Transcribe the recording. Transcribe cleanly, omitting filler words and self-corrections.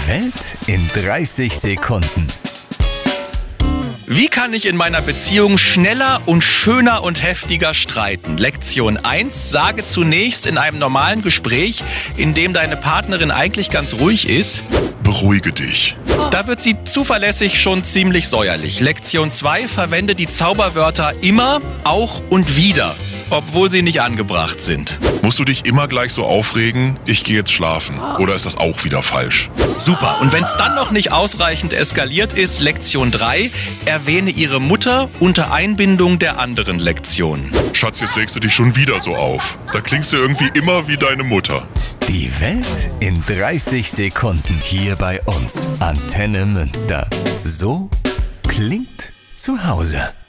Welt in 30 Sekunden. Wie kann ich in meiner Beziehung schneller und schöner und heftiger streiten? Lektion 1. Sage zunächst in einem normalen Gespräch, in dem deine Partnerin eigentlich ganz ruhig ist: Beruhige dich. Da wird sie zuverlässig schon ziemlich säuerlich. Lektion 2. Verwende die Zauberwörter immer, auch und wieder, obwohl sie nicht angebracht sind. Musst du dich immer gleich so aufregen? Ich gehe jetzt schlafen. Oder ist das auch wieder falsch? Super. Und wenn es dann noch nicht ausreichend eskaliert ist, Lektion 3. Erwähne ihre Mutter unter Einbindung der anderen Lektionen. Schatz, jetzt regst du dich schon wieder so auf. Da klingst du irgendwie immer wie deine Mutter. Die Welt in 30 Sekunden hier bei uns. Antenne Münster. So klingt zu Hause.